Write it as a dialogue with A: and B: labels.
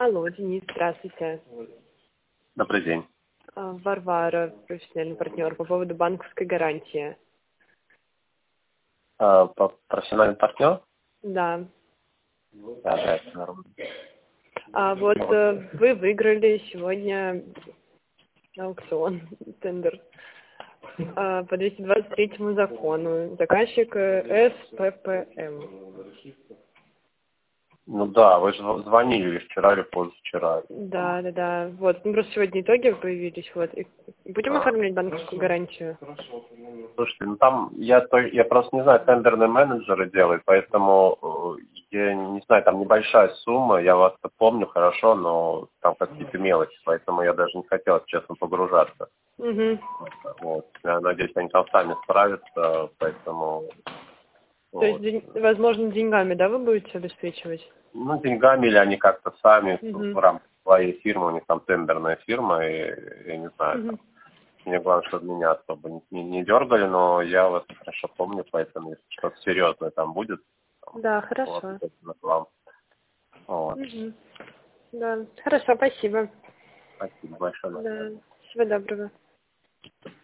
A: Алло, Денис, здравствуйте.
B: Добрый день.
A: Варвара, профессиональный партнер, по поводу банковской гарантии.
B: Профессиональный партнер?
A: Да.
B: Да, это нормально.
A: Вы выиграли сегодня аукцион, тендер по 223 закону. Заказчик СППМ.
B: Ну да, вы же звонили вчера или позавчера.
A: Да. Просто сегодня итоги появились. И будем оформлять банковскую гарантию?
B: Слушайте, там я просто не знаю, тендерные менеджеры делают, поэтому я не знаю, там небольшая сумма, я вас-то помню хорошо, но там какие-то мелочи, поэтому я даже не хотел, честно, погружаться.
A: Угу.
B: Вот. Я надеюсь, они там сами справятся, поэтому...
A: То есть, возможно, деньгами, да, вы будете обеспечивать?
B: Ну, деньгами или они как-то сами в
A: Угу.
B: рамках своей фирмы, у них там тендерная фирма, и я не знаю, там, мне главное, чтобы меня особо не дергали, но я вас хорошо помню, поэтому если что-то серьезное там будет,
A: Да,
B: вот,
A: хорошо.
B: обязательно к вам. Вот.
A: Угу. Да, хорошо, спасибо.
B: Спасибо большое.
A: Да, всего доброго.